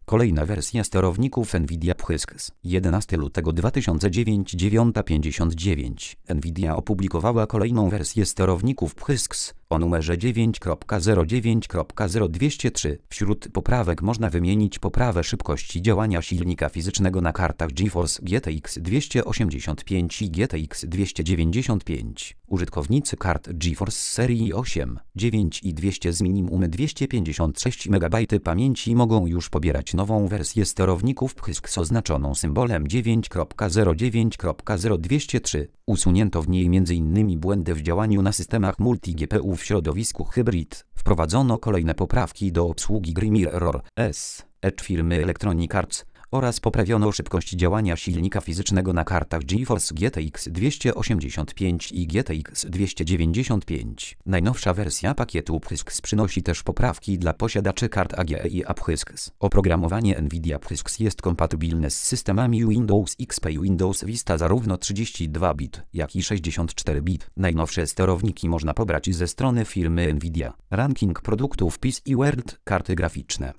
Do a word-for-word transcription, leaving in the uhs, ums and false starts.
Kolejna wersja sterowników Nvidia P H Y S X. jedenastego lutego dwa tysiące dziewiątego dziewiąta pięćdziesiąt dziewięć. Nvidia opublikowała kolejną wersję sterowników P H Y S X o numerze dziewięć kropka zero dziewięć kropka zero dwieście trzy. Wśród poprawek można wymienić poprawę szybkości działania silnika fizycznego na kartach GeForce G T X dwieście osiemdziesiąt pięć i G T X dwieście dziewięćdziesiąt pięć. Użytkownicy kart GeForce serii osiem, dziewięć i dwieście z minimum dwieście pięćdziesiąt sześć megabajtów pamięci mogą już pobierać nową wersję sterowników P H Y S X oznaczoną symbolem dziewięć kropka zero dziewięć kropka zero dwieście trzy. Usunięto w niej między innymi błędy w działaniu na systemach multi-G P U w środowisku Hybrid. Wprowadzono kolejne poprawki do obsługi gry Mirror S Edge firmy Electronic Arts oraz poprawiono szybkość działania silnika fizycznego na kartach GeForce G T X dwieście osiemdziesiąt pięć i G T X dwieście dziewięćdziesiąt pięć. Najnowsza wersja pakietu P H Y S X przynosi też poprawki dla posiadaczy kart A G E i A P H Y S X. Oprogramowanie Nvidia P H Y S X jest kompatybilne z systemami Windows X P i Windows Vista zarówno trzydzieści dwa bit, jak i sześćdziesiąt cztery bit. Najnowsze sterowniki można pobrać ze strony firmy Nvidia. Ranking produktów P C World. Karty graficzne.